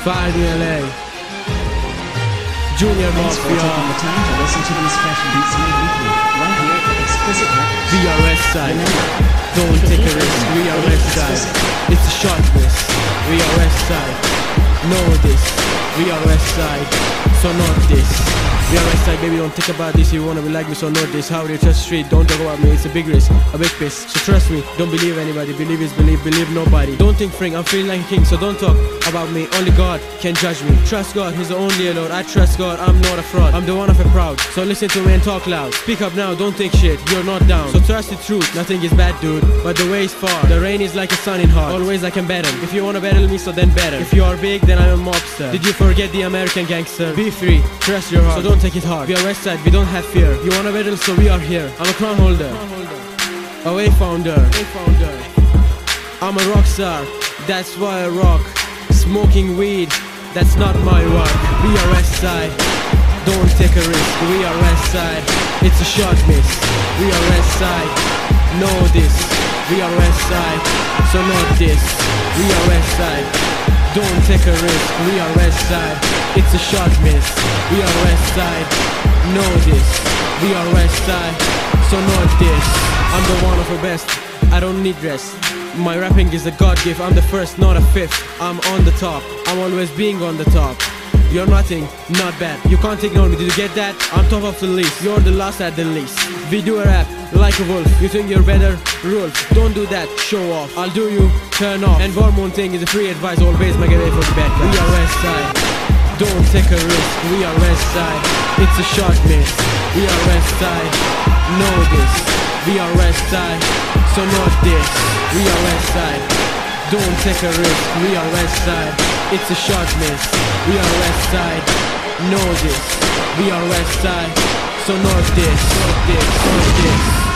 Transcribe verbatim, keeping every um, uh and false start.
Fire in L A. Junior Thanks for taking Mafia. the time to listen to these fresh beats made weekly, right here at Explicit Records. We are West Side. Remember, Don't if take you a hate risk. rhythm, We are hate West Side. explicit. It's a short miss. We are West Side. Know this. We are West Side. So not this. We are West Side, baby. Don't think about this. You wanna be like me, so know this. How do you trust the street? Don't talk about me. It's a big risk, a big piss. So trust me. Don't believe anybody. Believe is believe. Believe nobody. Don't think fring. I'm feeling like a king. So don't talk about me. Only God can judge me. Trust God. He's the only Lord. I trust God. I'm not a fraud. I'm the one of a proud. So listen to me and talk loud. Speak up now. Don't think shit. You're not down. So trust the truth. Nothing is bad, dude. But the way is far. The rain is like a sun in heart. Always I can battle. If you wanna battle me, so then battle. If you are big, then I'm a mobster. Did you forget the American gangster? Be free. Trust your heart. So don't take it hard. We are West Side. We don't have fear. You wanna battle, so we are here. I'm a crown holder. A way founder. I'm a rock star. That's why I rock. Smoking weed. That's not my work. We are West Side. Don't take a risk. We are West Side. It's a short miss. We are West Side. Know this. We are West Side. So not this. We are West Side. Don't take a risk. We are West Side. It's a short miss. We are West Side. Know this. We are West Side. So not this. I'm the one of the best. I don't need rest. My rapping is a God gift. I'm the first, not a fifth. I'm on the top. I'm always being on the top. You're nothing, not bad. You can't ignore me, did you get that? I'm top of the list, you're the last at the least. We do a rap like a wolf. You think you're better? Wolf. Don't do that, show off. I'll do you, turn off. And one more thing is a free advice, always make a way for the bad guy. We are West Side. Don't take a risk. We are West Side. It's a short miss. We are West Side. Know this. We are West Side. So not this. We are West Side. Don't take a risk. We are West Side. It's a short miss. We are West Side. Know this. We are West Side. So not this. Not this. Not this.